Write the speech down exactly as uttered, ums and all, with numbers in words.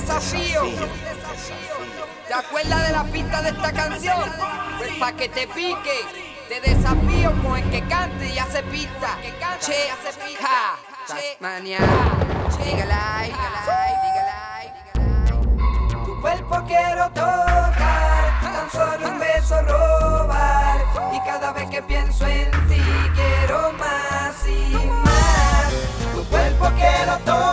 desafío. ¿Te acuerdas de la pista de esta canción? Pues pa' que te pique, te desafío con el que cante y hace pista. Che, hace pista. Tasmania, dígala, dígala, dígala. Tu cuerpo quiero tocar, tan solo un beso robar. Y cada vez que pienso en ti quiero más y más. Tu cuerpo quiero tocar.